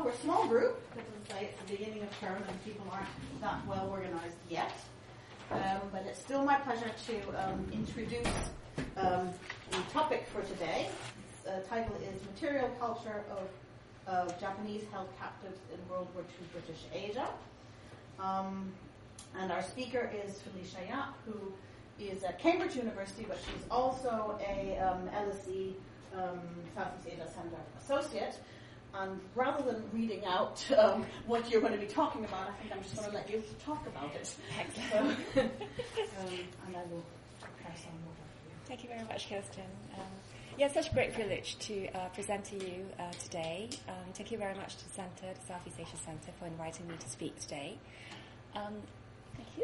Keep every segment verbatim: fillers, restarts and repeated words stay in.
well, we're a small group, because as I say, it's the beginning of term and people aren't that well organized yet. Um, but it's still my pleasure to um, introduce um, the topic for today. The uh, title is Material Culture of, of Japanese Held Captives in World War Two British Asia. Um, and our speaker is Felicia Yap, who is at Cambridge University, but she's also a um, L S E um, Southeast Asia Center Associate. And rather than reading out um, what you're going to be talking about, I think I'm just going to let you talk about it. So, um, and I will pass on over to you. Thank you very much, Kirsten. Um, yeah, it's such a great privilege to uh, present to you uh, today. Um, thank you very much to the Center, the Southeast Asia Center, for inviting me to speak today. Um, thank you.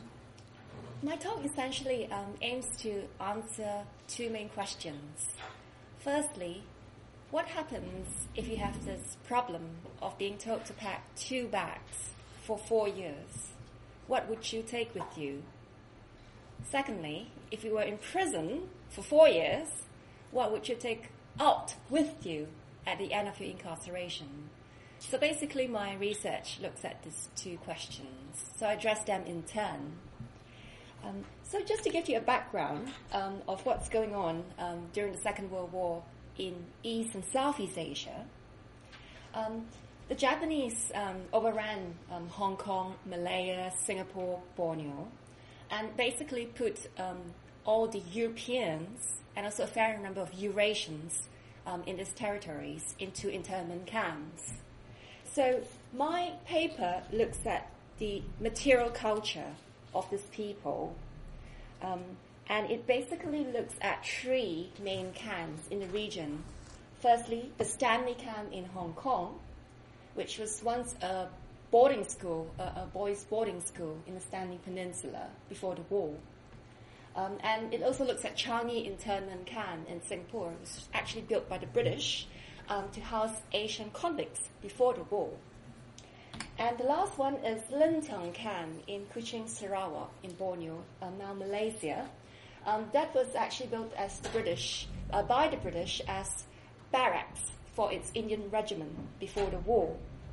My talk essentially um, aims to answer two main questions. Firstly, what happens if you have this problem of being told to pack two bags for four years? What would you take with you? Secondly, if you were in prison for four years, what would you take out with you at the end of your incarceration? So basically my research looks at these two questions. So I address them in turn. Um, so just to give you a background um, of what's going on um, during the Second World War in East and Southeast Asia, um, the Japanese um, overran um, Hong Kong, Malaya, Singapore, Borneo, and basically put um, all the Europeans and also a fair number of Eurasians um, in these territories into internment camps. So my paper looks at the material culture of these people, um, and it basically looks at three main camps in the region. Firstly, the Stanley camp in Hong Kong, which was once a boarding school, a, a boys' boarding school in the Stanley Peninsula before the war. Um, and it also looks at Changi internment camp in Singapore. It was actually built by the British um, to house Asian convicts before the war. And the last one is Lintong camp in Kuching, Sarawak in Borneo, uh, now Malaysia. Um, that was actually built as the British, uh, by the British as barracks for its Indian regiment before the war.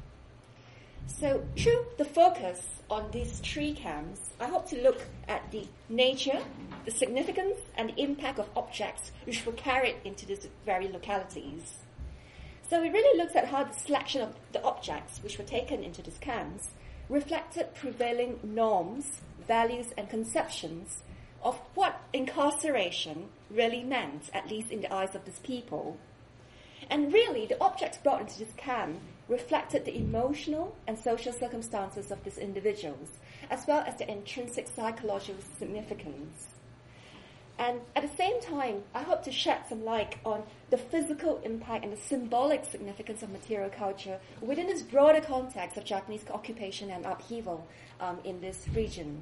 So through the focus on these three camps, I hope to look at the nature, the significance, and the impact of objects which were carried into these very localities. So it really looks at how the selection of the objects which were taken into these camps reflected prevailing norms, values, and conceptions of what incarceration really meant, at least in the eyes of these people. And really, the objects brought into this camp reflected the emotional and social circumstances of these individuals, as well as their intrinsic psychological significance. And at the same time, I hope to shed some light on the physical impact and the symbolic significance of material culture within this broader context of Japanese occupation and upheaval um, in this region.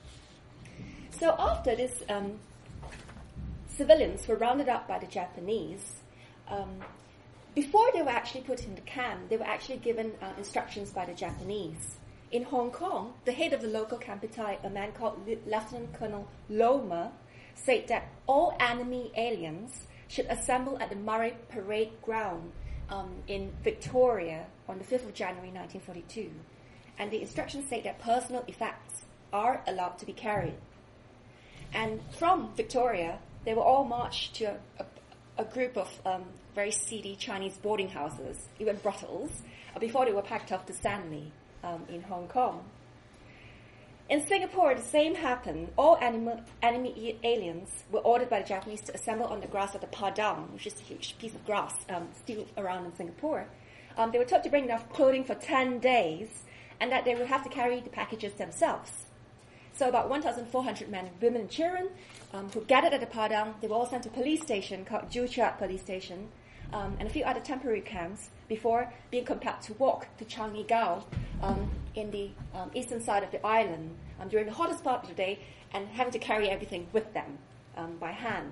So after this, um, civilians were rounded up by the Japanese, um, before they were actually put in the camp, they were actually given uh, instructions by the Japanese. In Hong Kong, the head of the local campitai, a man called Lieutenant Colonel Loma, said that all enemy aliens should assemble at the Murray Parade Ground um, in Victoria on the fifth of January nineteen forty-two. And the instructions say that personal effects are allowed to be carried. And from Victoria, they were all marched to a, a, a group of um, very seedy Chinese boarding houses, even brothels, uh, before they were packed off to Stanley um, in Hong Kong. In Singapore, the same happened. All anima, enemy aliens were ordered by the Japanese to assemble on the grass of the Padang, which is a huge piece of grass um, still around in Singapore. Um, they were told to bring enough clothing for ten days, and that they would have to carry the packages themselves. So about one thousand four hundred men, women and children um, who gathered at the Padang, they were all sent to a police station called Joo Chiat Police Station, um, and a few other temporary camps before being compelled to walk to Changi Gao um, in the um, eastern side of the island um, during the hottest part of the day, and having to carry everything with them um, by hand.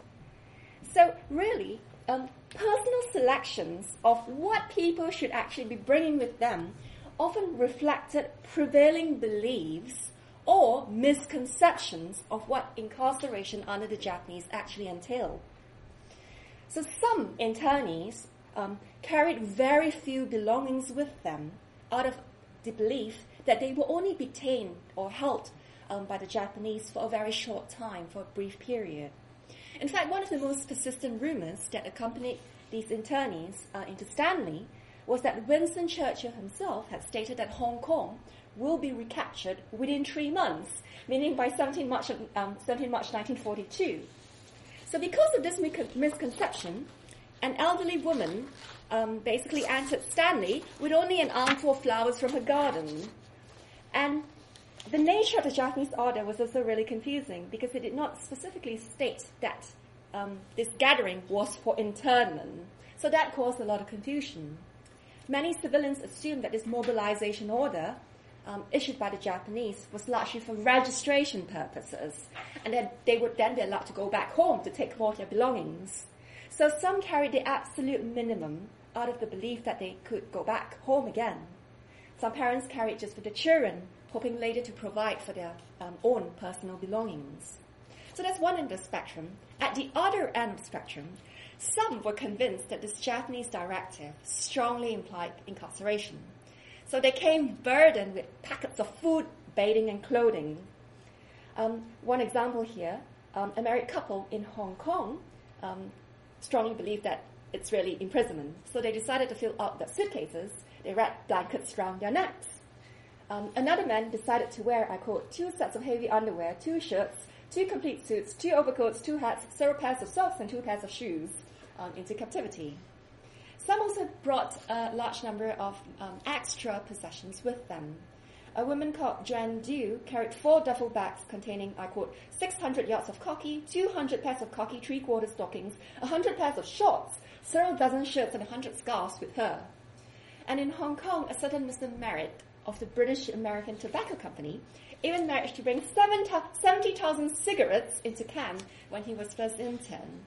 So really, um, personal selections of what people should actually be bringing with them often reflected prevailing beliefs or misconceptions of what incarceration under the Japanese actually entailed. So some internees um, carried very few belongings with them out of the belief that they will only be detained or held um, by the Japanese for a very short time, for a brief period. In fact, one of the most persistent rumors that accompanied these internees uh, into Stanley was that Winston Churchill himself had stated that Hong Kong will be recaptured within three months, meaning by seventeenth March, um, seventeenth March nineteen forty-two. So because of this misconception, an elderly woman um, basically entered Stanley with only an armful of flowers from her garden. And the nature of the Japanese order was also really confusing because it did not specifically state that um, this gathering was for internment. So that caused a lot of confusion. Many civilians assumed that this mobilization order um, issued by the Japanese was largely for registration purposes, and that they would then be allowed to go back home to take all their belongings. So some carried the absolute minimum out of the belief that they could go back home again. Some parents carried just for the children, hoping later to provide for their um, own personal belongings. So that's one end of the spectrum. At the other end of the spectrum, some were convinced that this Japanese directive strongly implied incarceration. So they came burdened with packets of food, bathing, and clothing. Um, one example here, um, a married couple in Hong Kong um, strongly believed that it's really imprisonment. So they decided to fill out their suitcases. They wrapped blankets around their necks. Um, another man decided to wear, I quote, two sets of heavy underwear, two shirts, two complete suits, two overcoats, two hats, several pairs of socks, and two pairs of shoes um, into captivity. Some also brought a large number of um, extra possessions with them. A woman called Jan Du carried four duffel bags containing, I quote, six hundred yards of khaki, two hundred pairs of khaki three-quarter stockings, one hundred pairs of shorts, several dozen shirts, and one hundred scarves with her. And in Hong Kong, a certain Mister Merritt of the British American Tobacco Company even managed to bring seventy thousand cigarettes into Cannes when he was first intern.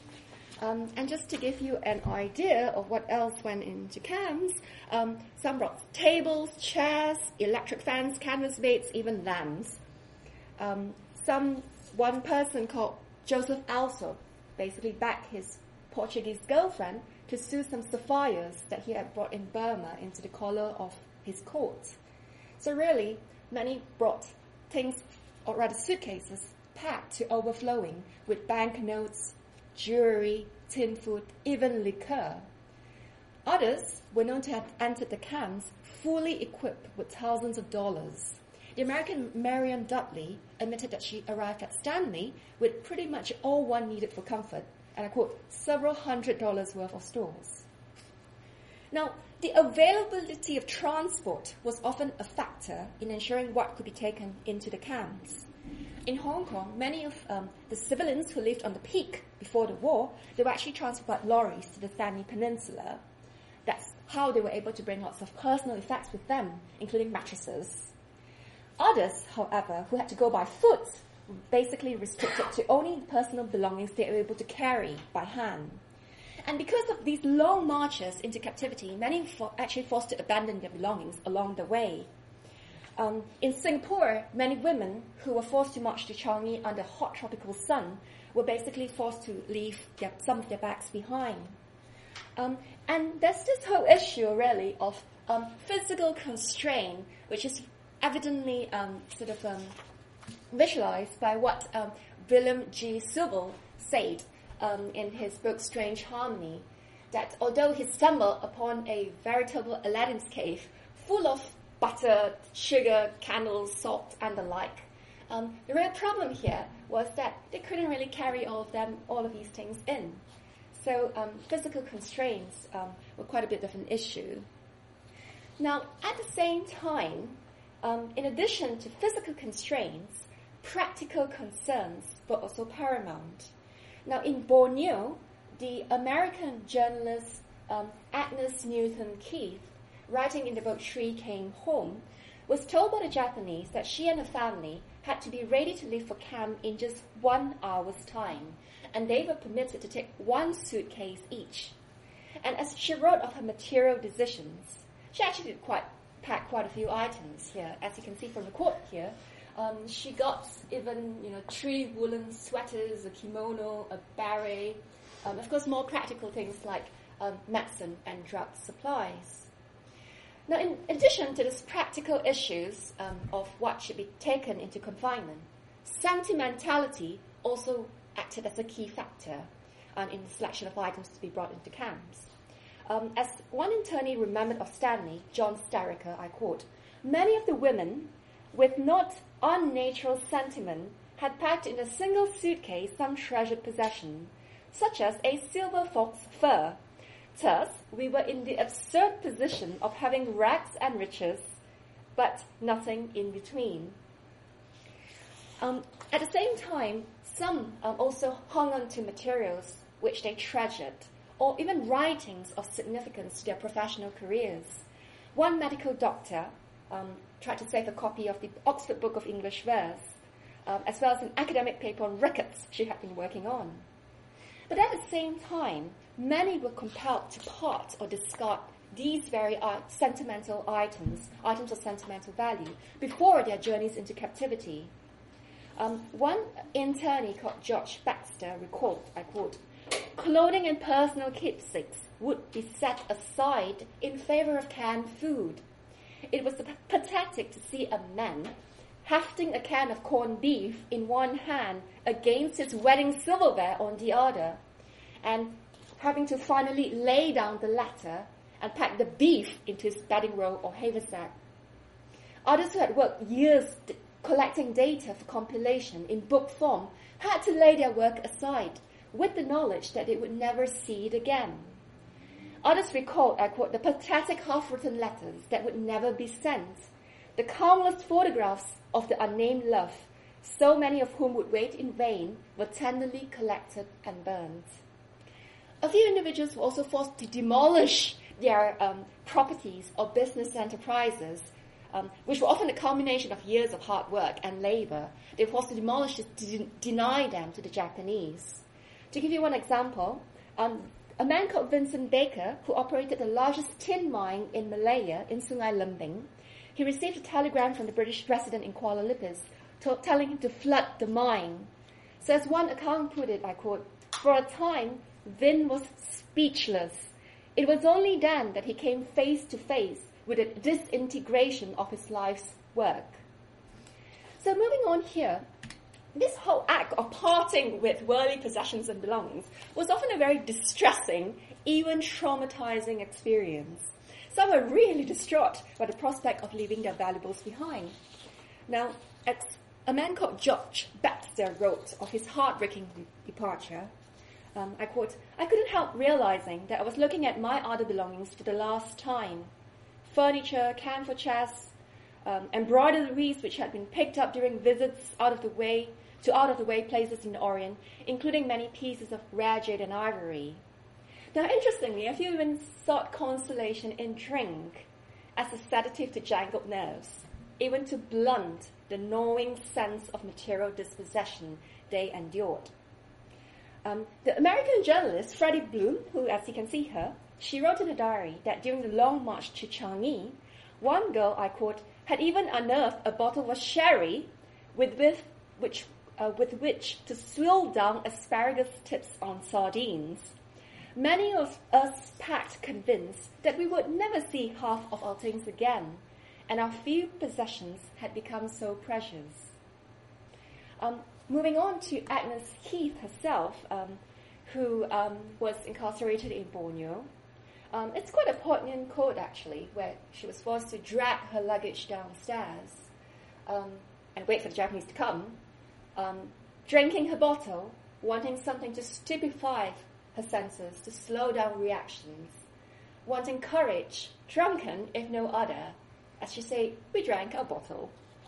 Um, and just to give you an idea of what else went into Cannes, um, some brought tables, chairs, electric fans, canvas baits, even lamps. Um, some one person called Joseph Also basically backed his Portuguese girlfriend to sew some sapphires that he had brought in Burma into the collar of his coat. So really, many brought things, or rather suitcases, packed to overflowing with banknotes, jewelry, tin food, even liquor. Others were known to have entered the camps fully equipped with thousands of dollars. The American Marion Dudley admitted that she arrived at Stanley with pretty much all one needed for comfort, and I quote, several hundred dollars worth of stores. Now, the availability of transport was often a factor in ensuring what could be taken into the camps. In Hong Kong, many of um, the civilians who lived on the peak before the war, they were actually transported by lorries to the Stanley Peninsula. That's how they were able to bring lots of personal effects with them, including mattresses. Others, however, who had to go by foot, were basically restricted to only personal belongings they were able to carry by hand. And because of these long marches into captivity, many were actually forced to abandon their belongings along the way. Um, in Singapore, many women who were forced to march to Changi under hot tropical sun were basically forced to leave their, some of their bags behind. Um, and there's this whole issue, really, of um, physical constraint, which is evidently um, sort of um, visualized by what um, William G. Sobel said um, in his book Strange Harmony, that although he stumbled upon a veritable Aladdin's cave full of butter, sugar, candles, salt, and the like. Um, the real problem here was that they couldn't really carry all of them, all of these things in. So um, physical constraints um, were quite a bit of an issue. Now, at the same time, um, in addition to physical constraints, practical concerns were also paramount. Now, in Borneo, the American journalist um, Agnes Newton Keith, writing in the book She Came Home, was told by the Japanese that she and her family had to be ready to leave for camp in just one hour's time, and they were permitted to take one suitcase each. And as she wrote of her material decisions, she actually did quite pack quite a few items here. As you can see from the quote here, um, she got even you know three woolen sweaters, a kimono, a beret, um, of course more practical things like um, medicine and drug supplies. Now, in addition to these practical issues um, of what should be taken into confinement, sentimentality also acted as a key factor um, in the selection of items to be brought into camps. Um, as one internee remembered of Stanley, John Starricker, I quote, "Many of the women, with not unnatural sentiment, had packed in a single suitcase some treasured possession, such as a silver fox fur. Thus, we were in the absurd position of having rags and riches, but nothing in between." Um, at the same time, some um, also hung on to materials which they treasured, or even writings of significance to their professional careers. One medical doctor um, tried to save a copy of the Oxford Book of English Verse, um, as well as an academic paper on rickets she had been working on. But at the same time, many were compelled to part or discard these very uh, sentimental items, items of sentimental value, before their journeys into captivity. Um, one internee called George Baxter recalled, I quote, "Clothing and personal keepsakes would be set aside in favor of canned food. It was pathetic to see a man hefting a can of corned beef in one hand against his wedding silverware on the other, and having to finally lay down the latter and pack the beef into his bedding roll or haversack. Others who had worked years d- collecting data for compilation in book form had to lay their work aside with the knowledge that they would never see it again. Others recalled, I quote, the pathetic half-written letters that would never be sent, the countless photographs of the unnamed love, so many of whom would wait in vain, were tenderly collected and burned. A few individuals were also forced to demolish their um, properties or business enterprises, um, which were often a culmination of years of hard work and labor. They were forced to demolish this to de- deny them to the Japanese. To give you one example, um, a man called Vincent Baker, who operated the largest tin mine in Malaya in Sungai Lembing, he received a telegram from the British resident in Kuala Lumpur to- telling him to flood the mine. So as one account put it, I quote, "For a time, Vin was speechless. It was only then that he came face to face with the disintegration of his life's work." So moving on here, this whole act of parting with worldly possessions and belongings was often a very distressing, even traumatizing experience. Some were really distraught by the prospect of leaving their valuables behind. Now, as a man called George Baxter wrote of his heartbreaking departure, um, I quote, "I couldn't help realizing that I was looking at my other belongings for the last time. Furniture, camphor chests, um, embroideries which had been picked up during visits out of the way to out-of-the-way places in the Orient, including many pieces of rare jade and ivory." Now, interestingly, a few even sought consolation in drink as a sedative to jangled nerves, even to blunt the gnawing sense of material dispossession they endured. Um, the American journalist Freddie Bloom, who, as you can see here, she wrote in her diary that during the long march to Changi, one girl, I quote, had even unearthed a bottle of sherry with, with which uh, with which to swill down asparagus tips on sardines. Many of us packed convinced that we would never see half of our things again, and our few possessions had become so precious. Um, moving on to Agnes Keith herself, um, who um, was incarcerated in Borneo. Um, it's quite a poignant quote, actually, where she was forced to drag her luggage downstairs um, and wait for the Japanese to come, um, drinking her bottle, wanting something to stupefy her senses, to slow down reactions, wanting courage, drunken if no other. As she said, we drank a bottle.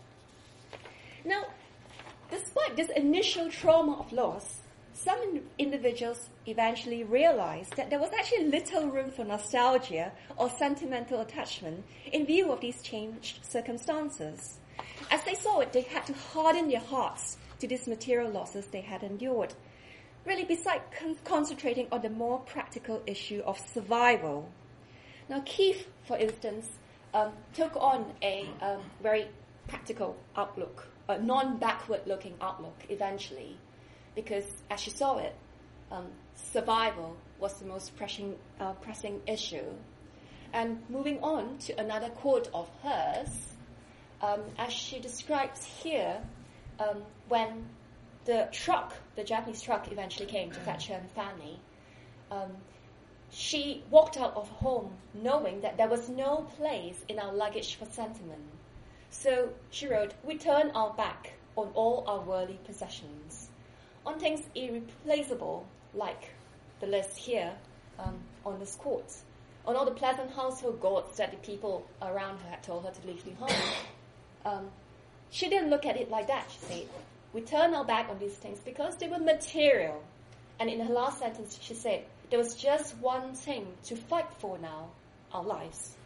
Now, despite this initial trauma of loss, some in- individuals eventually realized that there was actually little room for nostalgia or sentimental attachment in view of these changed circumstances. As they saw it, they had to harden their hearts to these material losses they had endured, really besides con- concentrating on the more practical issue of survival. Now, Keith, for instance, um, took on a um, very practical outlook, a non-backward looking outlook eventually, because as she saw it, um, survival was the most pressing, uh, pressing issue. And moving on to another quote of hers, um, as she describes here, um, when the truck, the Japanese truck, eventually came to fetch her and family, um, she walked out of home knowing that there was no place in our luggage for sentiment. So she wrote, "We turn our back on all our worldly possessions, on things irreplaceable, like the list here um, on this quote, on all the pleasant household gods that the people around her had told her to leave behind." Um, she didn't look at it like that. She said, "We turn our back on these things because they were material." And in her last sentence, she said, "There was just one thing to fight for now, our lives."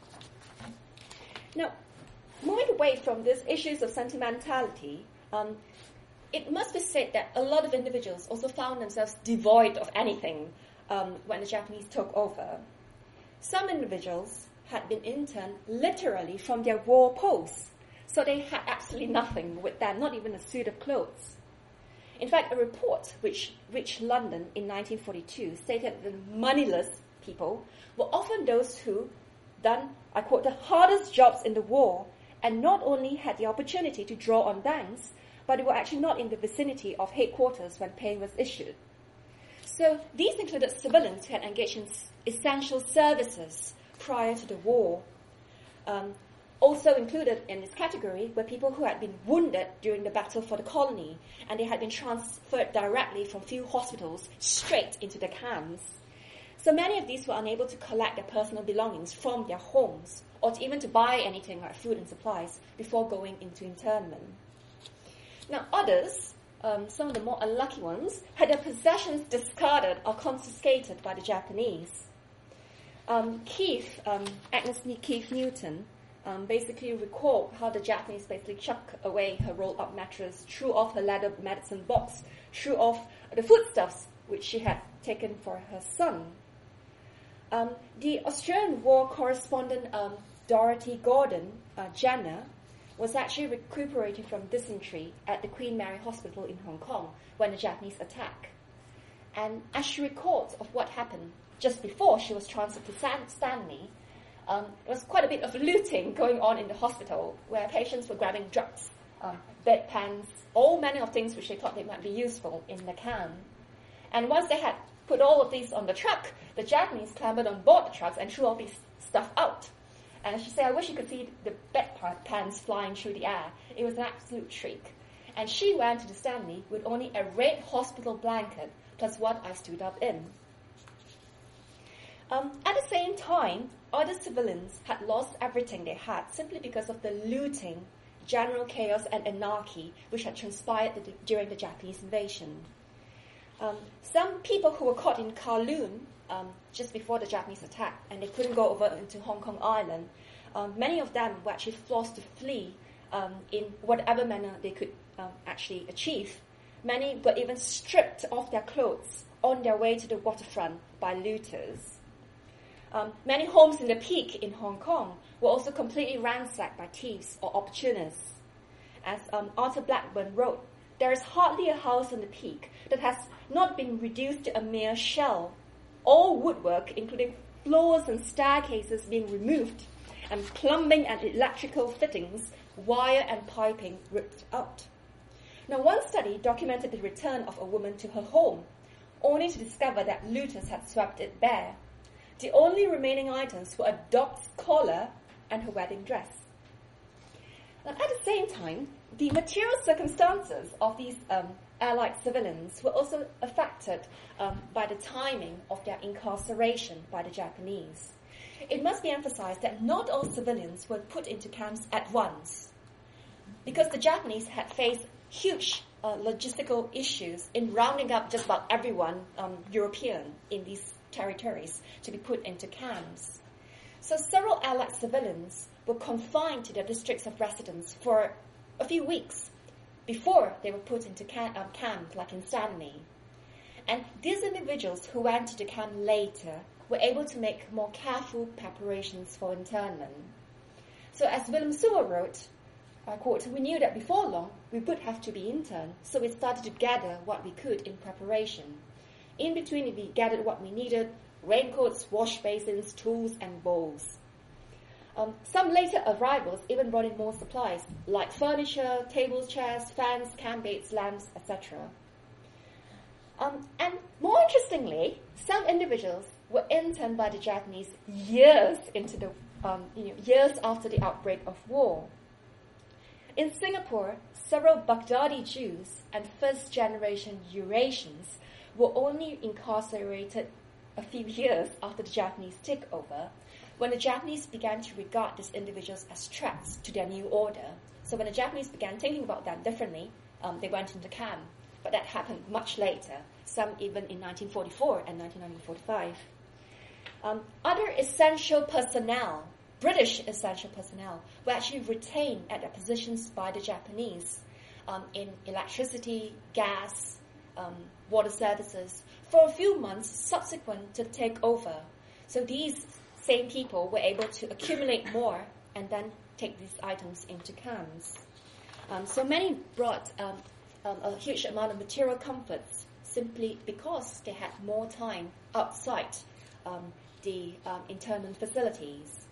Now, moving away from these issues of sentimentality, um, it must be said that a lot of individuals also found themselves devoid of anything um, when the Japanese took over. Some individuals had been interned literally from their war posts, so they had absolutely nothing with them, not even a suit of clothes. In fact, a report which reached London in nineteen forty-two stated that the moneyless people were often those who done, I quote, "the hardest jobs in the war, and not only had the opportunity to draw on banks, but they were actually not in the vicinity of headquarters when pay was issued." So these included civilians who had engaged in essential services prior to the war. Um, also included in this category were people who had been wounded during the battle for the colony, and they had been transferred directly from field hospitals straight into the camps. So many of these were unable to collect their personal belongings from their homes, or to even to buy anything like food and supplies before going into internment. Now others, um, some of the more unlucky ones, had their possessions discarded or confiscated by the Japanese. Um, Keith, um, Agnes Keith Newton, um, basically recalled how the Japanese basically chucked away her rolled-up mattress, threw off her leather medicine box, threw off the foodstuffs which she had taken for her son. Um, the Australian war correspondent um, Dorothy Gordon, uh, Jenner, was actually recuperating from dysentery at the Queen Mary Hospital in Hong Kong when the Japanese attacked. And as she recalls of what happened just before she was transferred to San- Stanley, um, there was quite a bit of looting going on in the hospital where patients were grabbing drugs, um, bedpans, all manner of things which they thought they might be useful in the camp. And once they had put all of these on the truck, the Japanese clambered on board the trucks and threw all this stuff out. And she said, "I wish you could see the bedpans flying through the air. It was an absolute shriek." And she went to the Stanley with only a red hospital blanket plus what I stood up in. Um, at the same time, other civilians had lost everything they had simply because of the looting, general chaos and anarchy which had transpired the, during the Japanese invasion. Um, some people who were caught in Kowloon um, just before the Japanese attack, and they couldn't go over into Hong Kong Island, um, many of them were actually forced to flee um, in whatever manner they could um, actually achieve. Many were even stripped of their clothes on their way to the waterfront by looters. Um, many homes in the Peak in Hong Kong were also completely ransacked by thieves or opportunists. As um, Arthur Blackburn wrote, "There is hardly a house in the Peak that has not been reduced to a mere shell. All woodwork, including floors and staircases, being removed, and plumbing and electrical fittings, wire and piping ripped out." Now, one study documented the return of a woman to her home, only to discover that looters had swept it bare. The only remaining items were a dog's collar and her wedding dress. Now, at the same time, the material circumstances of these um, Allied civilians were also affected um, by the timing of their incarceration by the Japanese. It must be emphasized that not all civilians were put into camps at once, because the Japanese had faced huge uh, logistical issues in rounding up just about everyone um, European in these territories to be put into camps. So several Allied civilians were confined to their districts of residence for a few weeks before they were put into camp, um, camp like in Stanley. And these individuals who went to the camp later were able to make more careful preparations for internment. So as William Sewell wrote, I quote, "We knew that before long we would have to be interned, so we started to gather what we could in preparation. In between, we gathered what we needed: raincoats, wash basins, tools, and bowls. Um, some later arrivals even brought in more supplies, like furniture, tables, chairs, fans, camp beds, lamps, et cetera. Um, and more interestingly, some individuals were interned by the Japanese years into the um, you know, years after the outbreak of war. In Singapore, several Baghdadi Jews and first-generation Eurasians were only incarcerated a few years after the Japanese takeover, when the Japanese began to regard these individuals as threats to their new order. So when the Japanese began thinking about them differently, um, they went into camp. But that happened much later, some even in nineteen forty-four and nineteen forty-five. Um, other essential personnel, British essential personnel, were actually retained at their positions by the Japanese um, in electricity, gas, um, water services, for a few months subsequent to the takeover. So these same people were able to accumulate more and then take these items into camps. Um, so many brought um, um, a huge amount of material comforts simply because they had more time outside um, the um, internment facilities.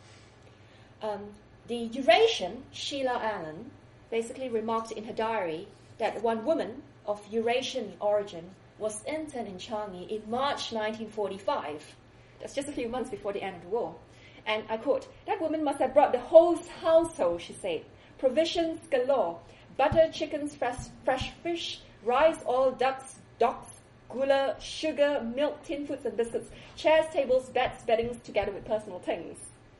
Um, the Eurasian, Sheila Allen, basically remarked in her diary that one woman of Eurasian origin was interned in Changi in March nineteen forty-five. That's just a few months before the end of the war. And I quote, "That woman must have brought the whole household," she said. "Provisions galore, butter, chickens, fresh, fresh fish, rice, oil, ducks, docks, gula, sugar, milk, tin foods and biscuits, chairs, tables, beds, beddings, together with personal things."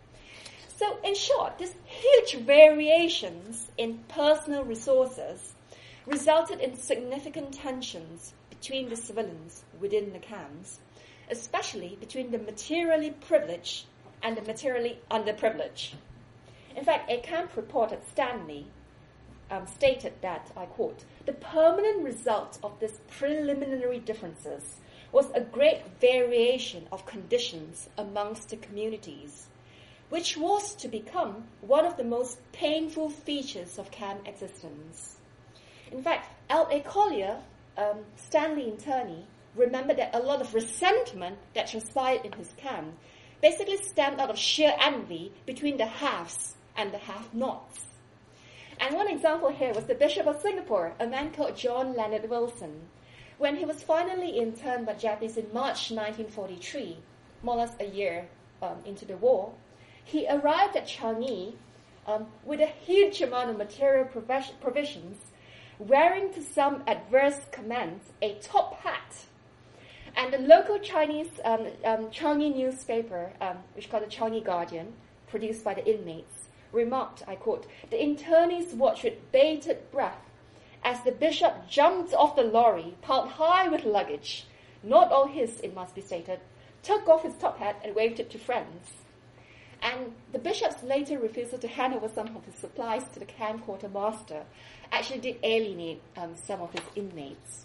So in short, these huge variations in personal resources resulted in significant tensions between the civilians within the camps, especially between the materially privileged and the materially underprivileged. In fact, a camp reporter, Stanley, um, stated that, I quote, "The permanent result of these preliminary differences was a great variation of conditions amongst the communities, which was to become one of the most painful features of camp existence." In fact, L A Collier, um, Stanley internee, remembered that a lot of resentment that transpired in his camp basically stemmed out of sheer envy between the haves and the have-nots. And one example here was the Bishop of Singapore, a man called John Leonard Wilson. When he was finally interned by Japanese in March nineteen forty-three, more or less a year um, into the war, he arrived at Changi um, with a huge amount of material provis- provisions, wearing to some adverse comments a top hat. And the local Chinese um, um, Changi newspaper, um, which is called the Changi Guardian, produced by the inmates, remarked, I quote, "The internees watched with bated breath as the bishop jumped off the lorry, piled high with luggage, not all his, it must be stated, took off his top hat and waved it to friends." And the bishop's later refusal to hand over some of his supplies to the camp quartermaster actually did alienate um, some of his inmates.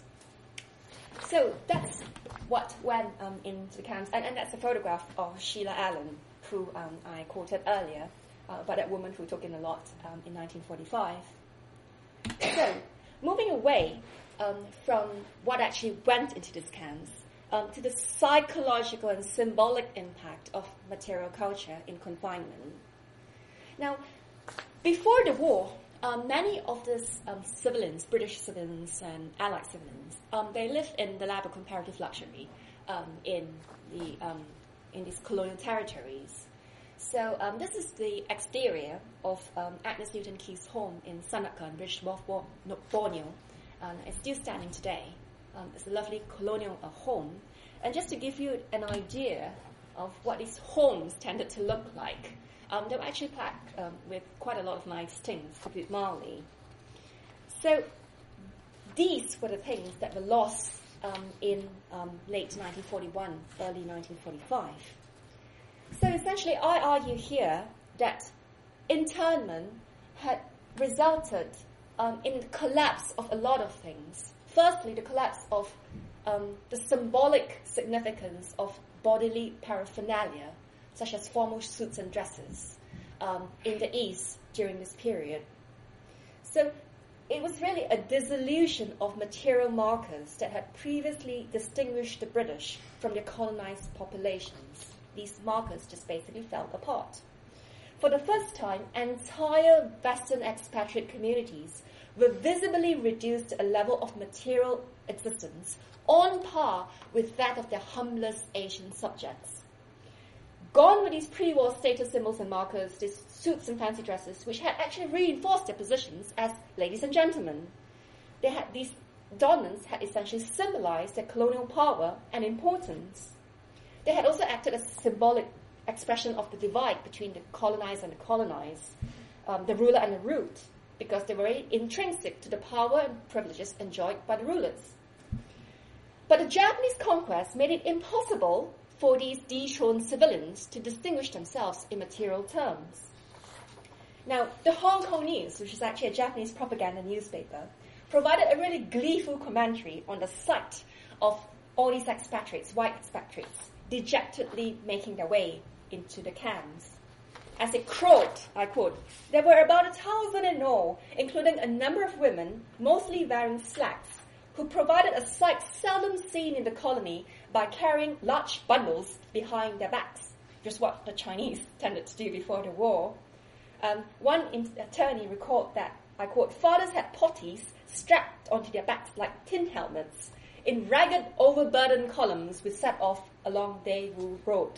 So that's what went um, into the camps, and, and that's a photograph of Sheila Allen, who um, I quoted earlier, uh, about that woman who took in a lot um, in nineteen forty-five. So, moving away um, from what actually went into these camps, um, to the psychological and symbolic impact of material culture in confinement. Now, before the war, Um, many of these um, civilians, British civilians and Allied civilians, um, they lived in the lap of comparative luxury um, in the um, in these colonial territories. So um, this is the exterior of um, Agnes Newton Keyes' home in Sandakan, British Borneo, and it's still standing today. Um, it's a lovely colonial uh, home. And just to give you an idea of what these homes tended to look like, Um, they were actually packed um, with quite a lot of nice things to put mildly. So these were the things that were lost um, in um, late nineteen forty-one, early nineteen forty-five. So essentially, I argue here that internment had resulted um, in the collapse of a lot of things. Firstly, the collapse of um, the symbolic significance of bodily paraphernalia, such as formal suits and dresses, um, in the East during this period. So it was really a dissolution of material markers that had previously distinguished the British from their colonized populations. These markers just basically fell apart. For the first time, entire Western expatriate communities were visibly reduced to a level of material existence on par with that of their humblest Asian subjects. Gone were these pre-war status symbols and markers, these suits and fancy dresses, which had actually reinforced their positions as ladies and gentlemen. They had these adornments had essentially symbolized their colonial power and importance. They had also acted as a symbolic expression of the divide between the colonized and the colonized, um, the ruler and the ruled, because they were very intrinsic to the power and privileges enjoyed by the rulers. But the Japanese conquest made it impossible for these dethroned civilians to distinguish themselves in material terms. Now, the Hong Kong News, which is actually a Japanese propaganda newspaper, provided a really gleeful commentary on the sight of all these expatriates, white expatriates, dejectedly making their way into the camps. As it crowed, I quote, "There were about a thousand in all, including a number of women, mostly wearing slacks, who provided a sight seldom seen in the colony by carrying large bundles behind their backs," just what the Chinese tended to do before the war. Um, one in- attorney recalled that, I quote, "Fathers had potties strapped onto their backs like tin helmets in ragged, overburdened columns which set off along Daewoo Road."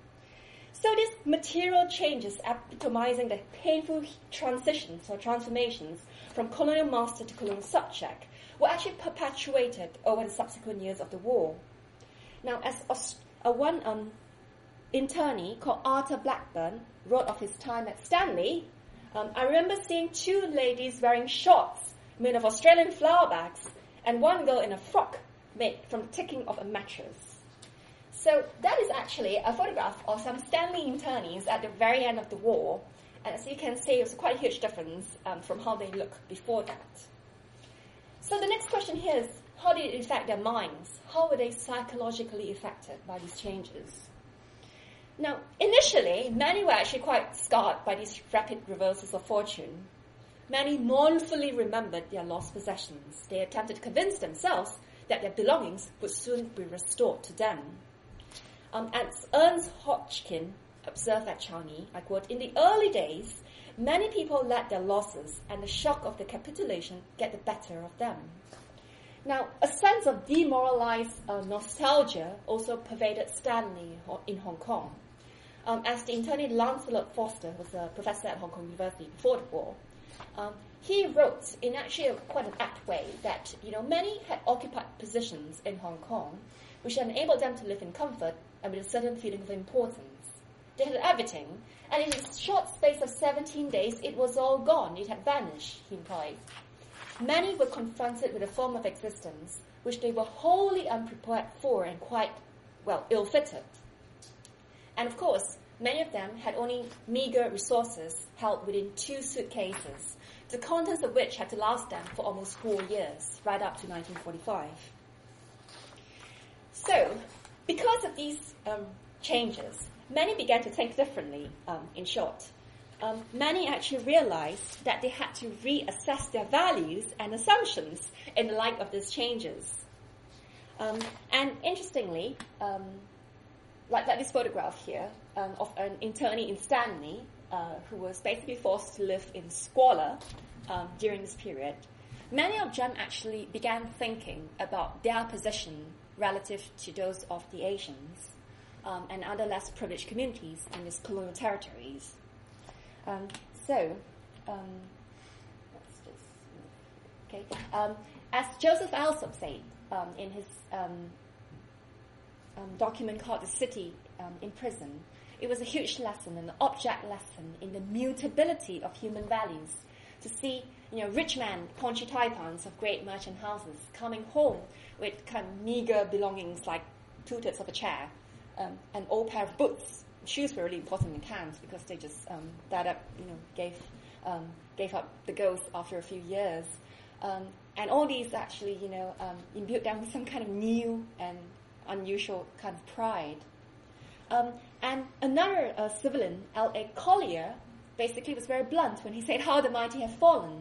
So these material changes epitomizing the painful transitions or transformations from colonial master to colonial subject were actually perpetuated over the subsequent years of the war. Now, as a, a one um, internee called Arthur Blackburn wrote of his time at Stanley, um, I remember seeing two ladies wearing shorts made of Australian flour bags and one girl in a frock made from the ticking of a mattress. So that is actually a photograph of some Stanley internees at the very end of the war. And as you can see, it was quite a huge difference um, from how they look before that. So the next question here is, how did it affect their minds? How were they psychologically affected by these changes? Now, initially, many were actually quite scarred by these rapid reversals of fortune. Many mournfully remembered their lost possessions. They attempted to convince themselves that their belongings would soon be restored to them. Um, as Ernst Hodgkin observed at Changi, I quote, "In the early days, many people let their losses and the shock of the capitulation get the better of them." Now, a sense of demoralized uh, nostalgia also pervaded Stanley in Hong Kong. Um, as the internee Lancelot Foster was a professor at Hong Kong University before the war, um, he wrote in actually a, quite an apt way that, you know, many had occupied positions in Hong Kong which enabled them to live in comfort and with a certain feeling of importance. They had everything, and in a short space of seventeen days, it was all gone. It had vanished, he implied. Many were confronted with a form of existence which they were wholly unprepared for and quite, well, ill-fitted. And of course, many of them had only meager resources held within two suitcases, the contents of which had to last them for almost four years, right up to nineteen forty-five. So, because of these um, changes, many began to think differently, um, in short. Um, many actually realized that they had to reassess their values and assumptions in the light of these changes. Um, and interestingly, um, like, like this photograph here um, of an internee in Stanley uh, who was basically forced to live in squalor um, during this period, many of them actually began thinking about their position relative to those of the Asians um, and other less privileged communities in these colonial territories. Um, so, um, let's just, okay. Um, as Joseph Alsop said um, in his um, um, document called "The City um, in Prison," it was a huge lesson, an object lesson in the mutability of human values. To see, you know, rich men, paunchy taipans of great merchant houses coming home with kind of meager belongings like two-thirds of a chair, um, an old pair of boots. Shoes were really important in camps because they just um, that up, you know, gave um, gave up the ghost after a few years, um, and all these actually, you know, um, imbued them with some kind of new and unusual kind of pride. Um, and another uh, civilian, L A Collier, basically was very blunt when he said how the mighty have fallen.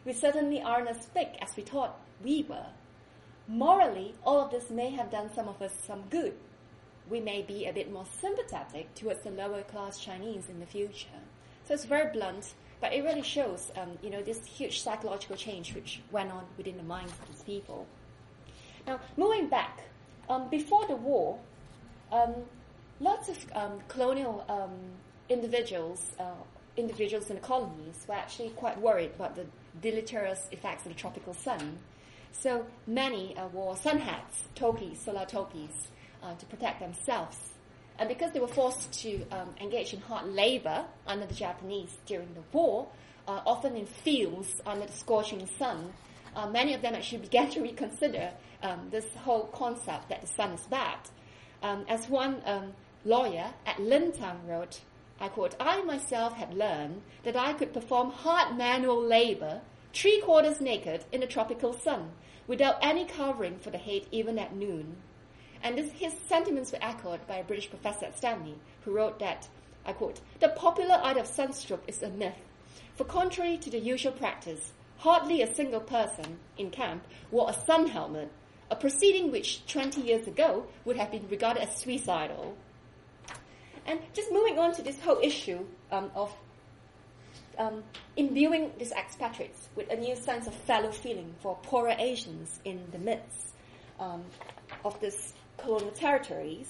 we certainly aren't as big as we thought we were. Morally, all of this may have done some of us some good. We may be a bit more sympathetic towards the lower class Chinese in the future. So it's very blunt, but it really shows, um, you know, this huge psychological change which went on within the minds of these people. Now, moving back, um, before the war, um, lots of um, colonial um, individuals, uh, individuals in the colonies were actually quite worried about the deleterious effects of the tropical sun. So many uh, wore sun hats, tokis, solar tokis, uh, to protect themselves. And because they were forced to um, engage in hard labor under the Japanese during the war, uh, often in fields under the scorching sun, uh, many of them actually began to reconsider um, this whole concept that the sun is bad. Um, as one um, lawyer at Lintang wrote, I quote, I myself had learned that I could perform hard manual labor, three quarters naked in the tropical sun, without any covering for the head even at noon. And this, his sentiments were echoed by a British professor at Stanley, who wrote that, I quote, the popular idea of sunstroke is a myth. For contrary to the usual practice, hardly a single person in camp wore a sun helmet, a proceeding which twenty years ago would have been regarded as suicidal. And just moving on to this whole issue um, of um, imbuing these expatriates with a new sense of fellow feeling for poorer Asians in the midst um, of this colonial territories.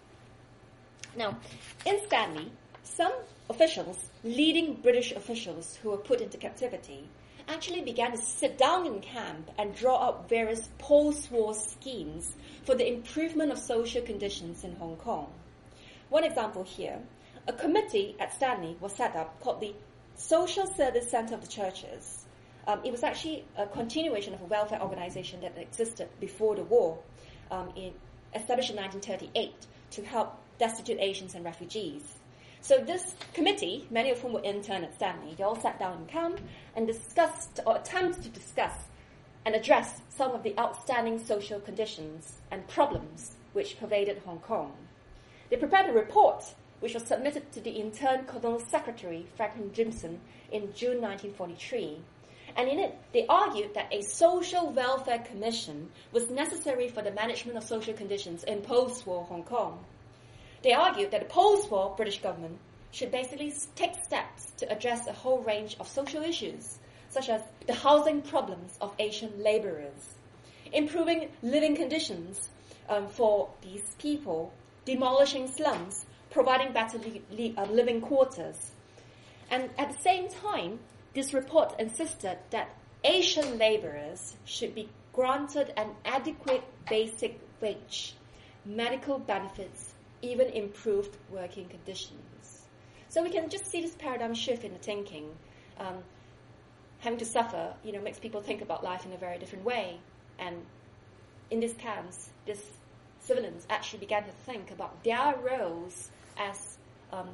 Now, in Stanley, some officials, leading British officials who were put into captivity, actually began to sit down in camp and draw up various post-war schemes for the improvement of social conditions in Hong Kong. One example here, a committee at Stanley was set up called the Social Service Centre of the Churches. Um, it was actually a continuation of a welfare organization that existed before the war, um, in, established in nineteen thirty-eight to help destitute Asians and refugees. So this committee, many of whom were interned at Stanley, they all sat down in camp and discussed or attempted to discuss and address some of the outstanding social conditions and problems which pervaded Hong Kong. They prepared a report which was submitted to the interned Colonial Secretary, Franklin Jimson, in June nineteen forty-three. And in it, they argued that a social welfare commission was necessary for the management of social conditions in post-war Hong Kong. They argued that the post-war British government should basically take steps to address a whole range of social issues, such as the housing problems of Asian laborers, improving living conditions um, for these people, demolishing slums, providing better li- li- uh, living quarters. And at the same time, this report insisted that Asian laborers should be granted an adequate basic wage, medical benefits, even improved working conditions. So we can just see this paradigm shift in the thinking. Um, having to suffer, you know, makes people think about life in a very different way. And in these camps, these civilians actually began to think about their roles as um,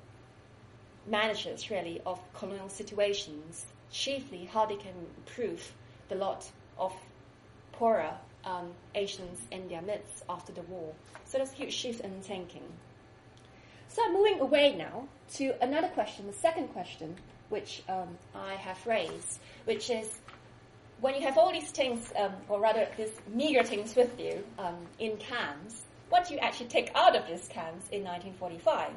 managers, really, of colonial situations, chiefly how they can improve the lot of poorer um, Asians in their midst after the war. So there's a huge shift in thinking. So I'm moving away now to another question, the second question, which um, I have raised, which is, when you have all these things, um, or rather these meager things with you um, in camps, what do you actually take out of these camps in nineteen forty-five?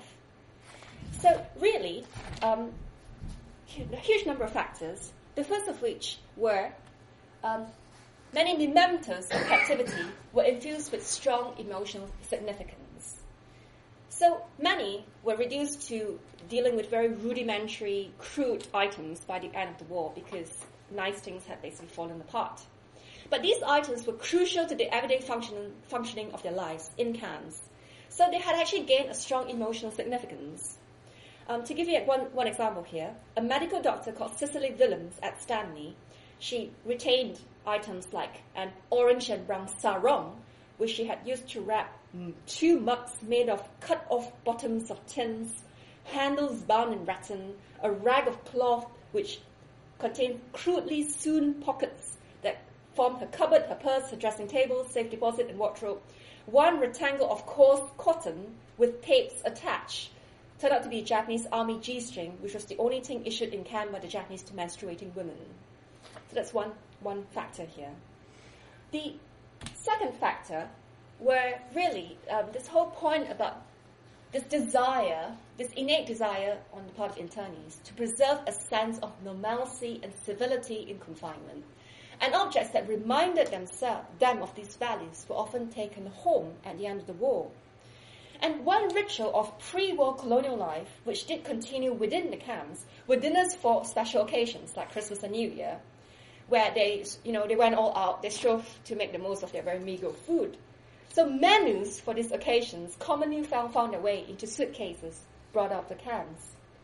So really, um, a huge number of factors, the first of which were um, many mementos of captivity were infused with strong emotional significance. So many were reduced to dealing with very rudimentary, crude items by the end of the war because nice things had basically fallen apart. But these items were crucial to the everyday function, functioning of their lives in camps. So they had actually gained a strong emotional significance. Um, to give you one, one example here, a medical doctor called Cicely Willems at Stanley, she retained items like an orange and brown sarong, which she had used to wrap two mugs made of cut-off bottoms of tins, handles bound in rattan, a rag of cloth which contained crudely sewn pockets that formed her cupboard, her purse, her dressing table, safe deposit, and wardrobe. One rectangle of coarse cotton with tapes attached turned out to be a Japanese army G-string, which was the only thing issued in camp by the Japanese to menstruating women. So that's one, one factor here. The second factor were really um, this whole point about this desire, this innate desire on the part of internees to preserve a sense of normalcy and civility in confinement. And objects that reminded themselves, them of these values were often taken home at the end of the war. And one ritual of pre-war colonial life, which did continue within the camps, were dinners for special occasions like Christmas and New Year, where they, you know, they went all out, they strove to make the most of their very meager food. So menus for these occasions commonly found, found their way into suitcases brought out of the camps.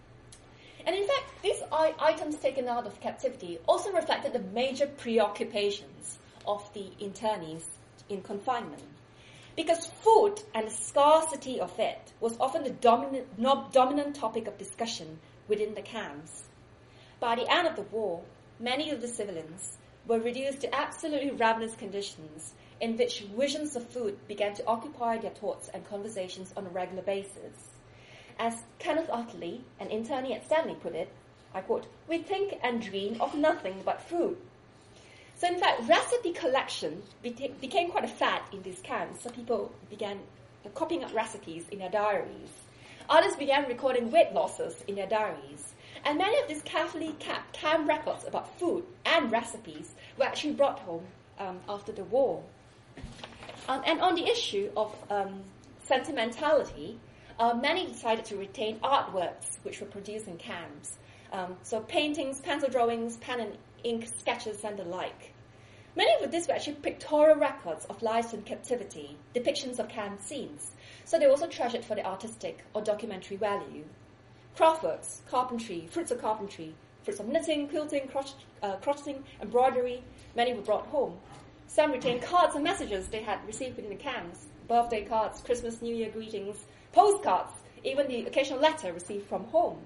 And in fact, these I- items taken out of captivity also reflected the major preoccupations of the internees in confinement. Because food and the scarcity of it was often the dominant, no, dominant topic of discussion within the camps. By the end of the war, many of the civilians were reduced to absolutely ravenous conditions in which visions of food began to occupy their thoughts and conversations on a regular basis. As Kenneth Otley, an internee at Stanley, put it, I quote, "We think and dream of nothing but food." So in fact, recipe collection beca- became quite a fad in these camps. So people began copying up recipes in their diaries. Others began recording weight losses in their diaries. And many of these carefully kept camp records about food and recipes were actually brought home um, after the war. Um, and on the issue of um, sentimentality, uh, many decided to retain artworks which were produced in camps. Um, so paintings, pencil drawings, pen and ink sketches, and the like. Many of these were actually pictorial records of lives in captivity, depictions of camp scenes. So they were also treasured for their artistic or documentary value. Craftworks, carpentry, fruits of carpentry, fruits of knitting, quilting, crotch, uh, crocheting, embroidery, many were brought home. Some retained cards and messages they had received within the camps, birthday cards, Christmas, New Year greetings, postcards, even the occasional letter received from home.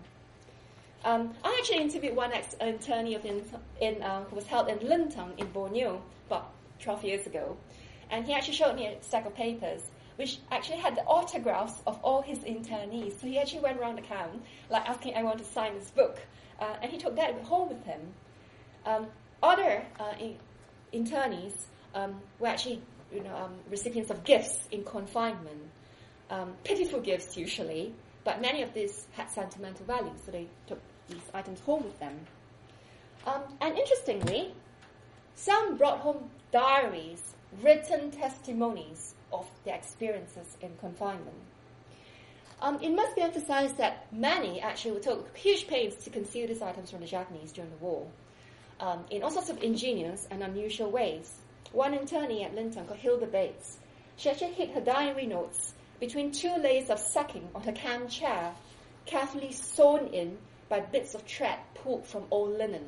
Um, I actually interviewed one ex-internee of in, in, uh, who was held in Lintang in Borneo about twelve years ago, and he actually showed me a stack of papers which actually had the autographs of all his internees. So he actually went around the camp, like asking everyone to sign this book, uh, and he took that home with him. Um, other uh, in, internees um, were actually, you know, um, recipients of gifts in confinement, um, pitiful gifts usually, but many of these had sentimental value, so they took these items home with them. Um, and interestingly, some brought home diaries, written testimonies of their experiences in confinement. Um, it must be emphasized that many actually took huge pains to conceal these items from the Japanese during the war, um, in all sorts of ingenious and unusual ways. One internee at Lintang called Hilda Bates, she actually hid her diary notes between two layers of sacking on her camp chair, carefully sewn in by bits of thread pulled from old linen.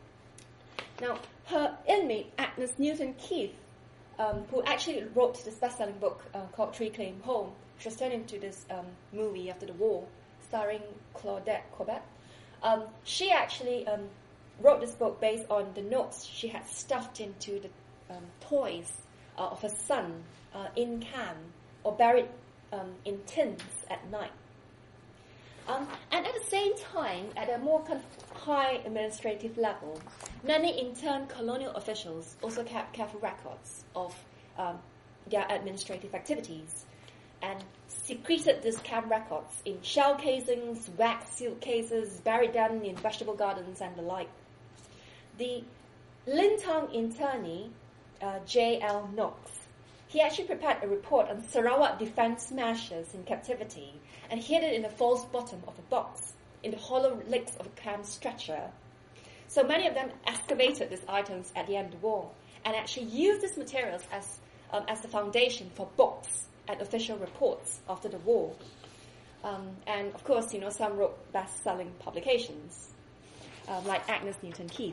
Now, her inmate, Agnes Newton-Keith, um, who actually wrote this best-selling book uh, called Three Claim Home, which was turned into this um, movie after the war, starring Claudette Corbett, um, she actually um, wrote this book based on the notes she had stuffed into the um, toys uh, of her son uh, in camp, or buried Um, in tins at night. Um, and at the same time, at a more kind of high administrative level, many intern colonial officials also kept careful records of um, their administrative activities and secreted these camp records in shell casings, wax-sealed cases, buried them in vegetable gardens and the like. The Lintang internee, uh, J L Knox, he actually prepared a report on Sarawak defense measures in captivity and hid it in the false bottom of a box in the hollow legs of a camp stretcher. So many of them excavated these items at the end of the war and actually used these materials as um, as the foundation for books and official reports after the war. Um, and of course, you know, some wrote best-selling publications, uh, like Agnes Newton-Keith.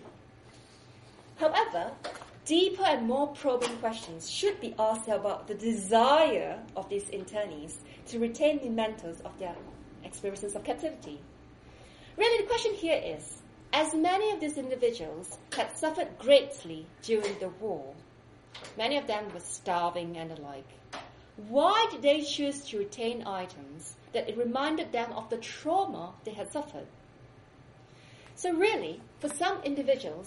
However, deeper and more probing questions should be asked about the desire of these internees to retain mementos of their experiences of captivity. Really, the question here is, as many of these individuals had suffered greatly during the war, many of them were starving and the like, why did they choose to retain items that it reminded them of the trauma they had suffered? So really, for some individuals,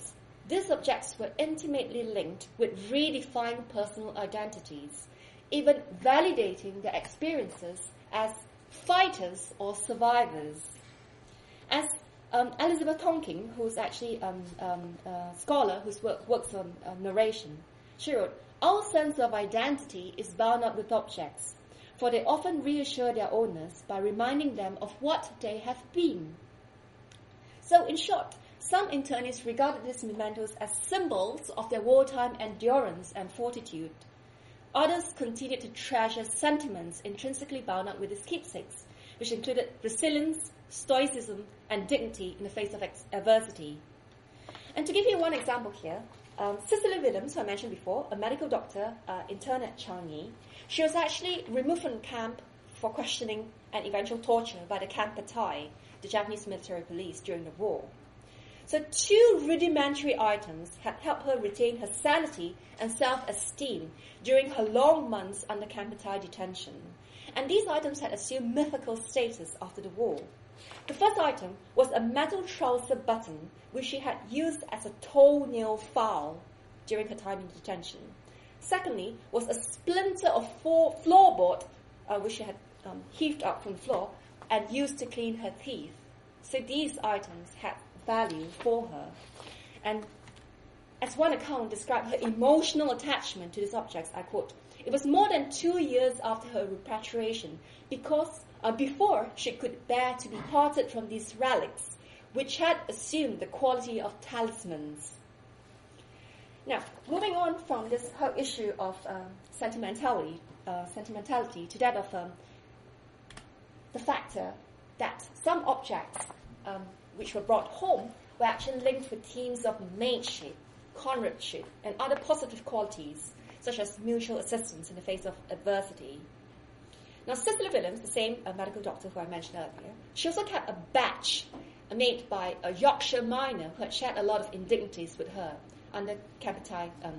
these objects were intimately linked with redefined personal identities, even validating their experiences as fighters or survivors. As um, Elizabeth Tonking, who's actually um, um, a scholar who work, works on uh, narration, she wrote, "Our sense of identity is bound up with objects, for they often reassure their owners by reminding them of what they have been." So, in short, some internees regarded these mementos as symbols of their wartime endurance and fortitude. Others continued to treasure sentiments intrinsically bound up with these keepsakes, which included resilience, stoicism, and dignity in the face of ex- adversity. And to give you one example here, um, Cicely Williams, who I mentioned before, a medical doctor uh, interned at Changi, she was actually removed from the camp for questioning and eventual torture by the Camp Patai, the Japanese military police, during the war. So two rudimentary items had helped her retain her sanity and self-esteem during her long months under Camp Patai detention. And these items had assumed mythical status after the war. The first item was a metal trouser button, which she had used as a toenail file during her time in detention. Secondly, was a splinter of floor, floorboard, uh, which she had um, heaved up from the floor and used to clean her teeth. So these items had value for her. And as one account described her emotional attachment to these objects, I quote, "It was more than two years after her repatriation because uh, before she could bear to be parted from these relics, which had assumed the quality of talismans." Now, moving on from this whole issue of um, sentimentality, uh, sentimentality to that of um, the factor that some objects um, which were brought home were actually linked with themes of mateship, comradeship, and other positive qualities, such as mutual assistance in the face of adversity. Now, Cicely Williams, the same uh, medical doctor who I mentioned earlier, she also kept a badge made by a Yorkshire miner who had shared a lot of indignities with her under Camp Patai um,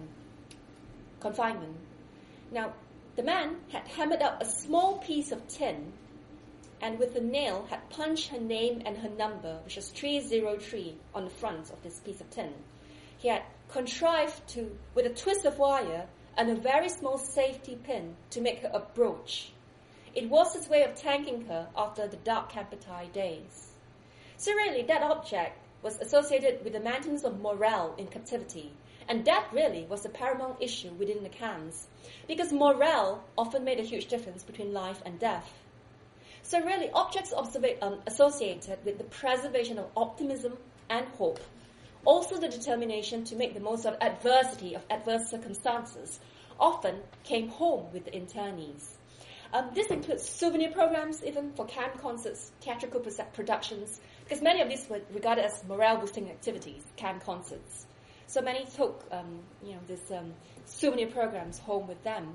confinement. Now, the man had hammered out a small piece of tin and with a nail had punched her name and her number, which was three zero three, on the front of this piece of tin. He had contrived to, with a twist of wire and a very small safety pin, to make her a brooch. It was his way of thanking her after the dark Camp Patai days. So really, that object was associated with the maintenance of morale in captivity, and that really was the paramount issue within the camps, because morale often made a huge difference between life and death. So really, objects observa- um, associated with the preservation of optimism and hope, also the determination to make the most of adversity, of adverse circumstances, often came home with the internees. Um, this includes souvenir programs, even for camp concerts, theatrical productions, because many of these were regarded as morale-boosting activities, camp concerts. So many took, um, you know, these um, souvenir programs home with them.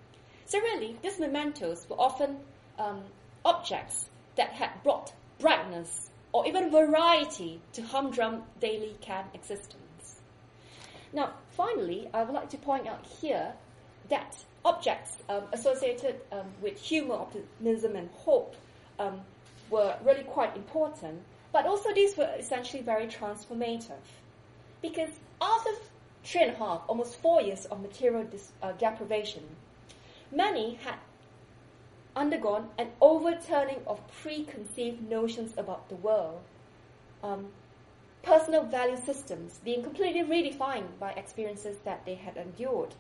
So really, these mementos were often um, objects that had brought brightness or even variety to humdrum daily camp existence. Now, finally, I would like to point out here that objects um, associated um, with humor, optimism, and hope um, were really quite important, but also these were essentially very transformative. Because after three and a half, almost four years of material dis- uh, deprivation, many had undergone an overturning of preconceived notions about the world, um, personal value systems being completely redefined by experiences that they had endured.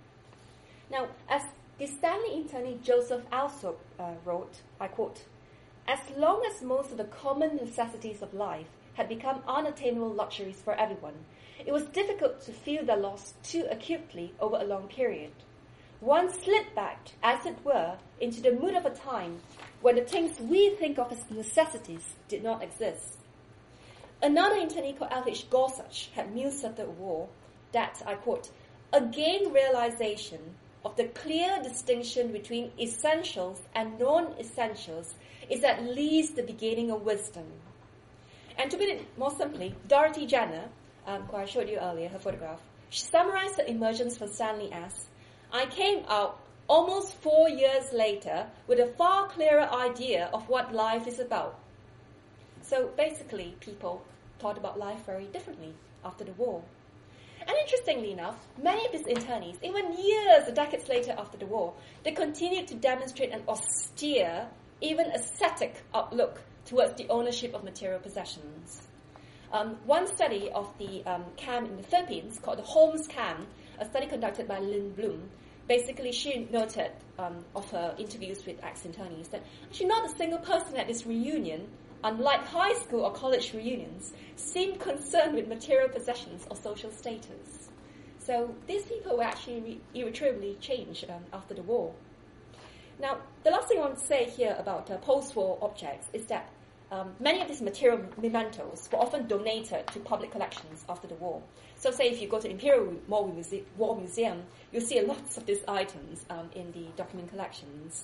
Now, as the Stanley internee Joseph Alsop uh, wrote, I quote, "As long as most of the common necessities of life had become unattainable luxuries for everyone, it was difficult to feel their loss too acutely over a long period. One slipped back, as it were, into the mood of a time when the things we think of as necessities did not exist." Another internee called L H Gorsuch had mused after the war that, I quote, "A gain realization of the clear distinction between essentials and non-essentials is at least the beginning of wisdom." And to put it more simply, Dorothy Jenner, um, who I showed you earlier, her photograph, she summarized her emergence from Stanley as, "I came out almost four years later with a far clearer idea of what life is about." So basically, people thought about life very differently after the war. And interestingly enough, many of these internees, even years or decades later after the war, they continued to demonstrate an austere, even ascetic outlook towards the ownership of material possessions. Um, one study of the um, camp in the Philippines, called the Holmes Camp, a study conducted by Lynn Bloom, basically she noted um, of her interviews with ex-internees that actually not a single person at this reunion, unlike high school or college reunions, seemed concerned with material possessions or social status. So these people were actually re- irretrievably changed um, after the war. Now, the last thing I want to say here about uh, post-war objects is that um, many of these material mementos were often donated to public collections after the war. So say if you go to Imperial War, Muse- war Museum, you'll see lots of these items um, in the document collections.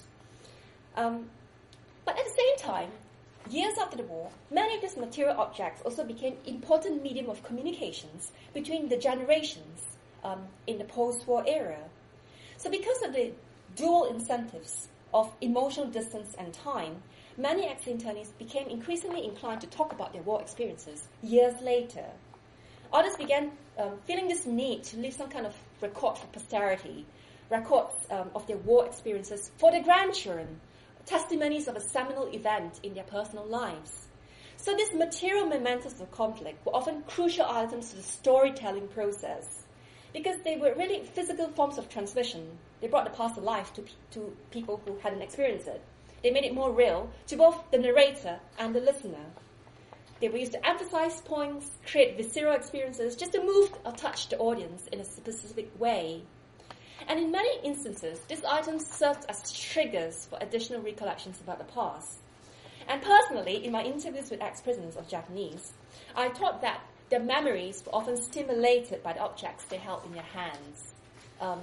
Um, but at the same time, years after the war, many of these material objects also became important medium of communications between the generations um, in the post-war era. So because of the dual incentives of emotional distance and time, many ex-internees became increasingly inclined to talk about their war experiences years later. Others began um, feeling this need to leave some kind of record for posterity, records um, of their war experiences for their grandchildren, testimonies of a seminal event in their personal lives. So these material mementos of conflict were often crucial items to the storytelling process because they were really physical forms of transmission. They brought the past to life to, pe- to people who hadn't experienced it. They made it more real to both the narrator and the listener. They were used to emphasize points, create visceral experiences, just to move or touch the audience in a specific way. And in many instances, these items served as triggers for additional recollections about the past. And personally, in my interviews with ex-prisoners of Japanese, I thought that their memories were often stimulated by the objects they held in their hands. Um,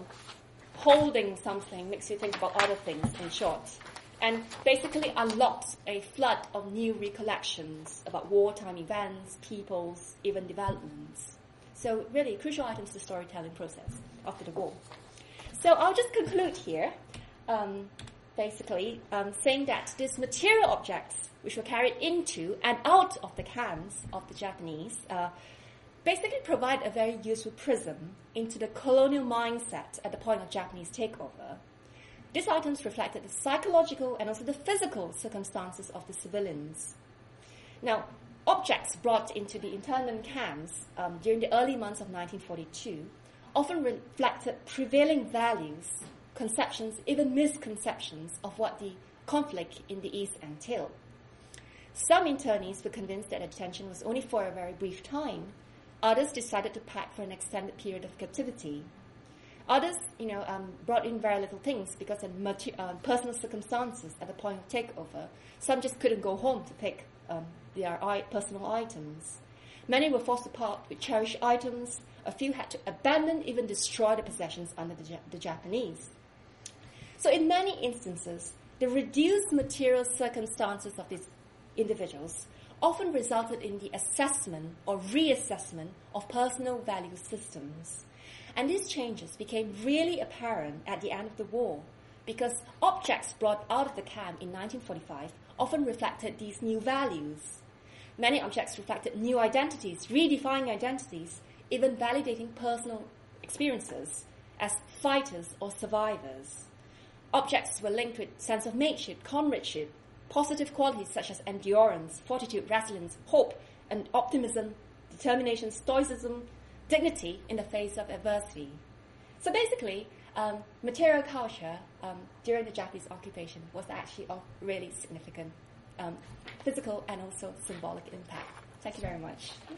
holding something makes you think about other things, in short. And basically unlocked a flood of new recollections about wartime events, peoples, even developments. So really crucial items to the storytelling process after the war. So I'll just conclude here, um, basically um, saying that these material objects which were carried into and out of the camps of the Japanese uh, basically provide a very useful prism into the colonial mindset at the point of Japanese takeover. These items reflected the psychological and also the physical circumstances of the civilians. Now, objects brought into the internment camps um, during the early months of nineteen forty-two often reflected prevailing values, conceptions, even misconceptions of what the conflict in the East entailed. Some internees were convinced that the detention was only for a very brief time. Others decided to pack for an extended period of captivity. Others, you know, um, brought in very little things because of mater- uh, personal circumstances at the point of takeover. Some just couldn't go home to pick um, their I- personal items. Many were forced to part with cherished items. A few had to abandon, even destroy the possessions under the, ja- the Japanese. So in many instances, the reduced material circumstances of these individuals often resulted in the assessment or reassessment of personal value systems. And these changes became really apparent at the end of the war because objects brought out of the camp in nineteen forty-five often reflected these new values. Many objects reflected new identities, redefining identities, even validating personal experiences as fighters or survivors. Objects were linked with sense of mateship, comradeship, positive qualities such as endurance, fortitude, resilience, hope, and optimism, determination, stoicism, dignity in the face of adversity. So basically, um, material culture um, during the Japanese occupation was actually of really significant um, physical and also symbolic impact. Thank you very much.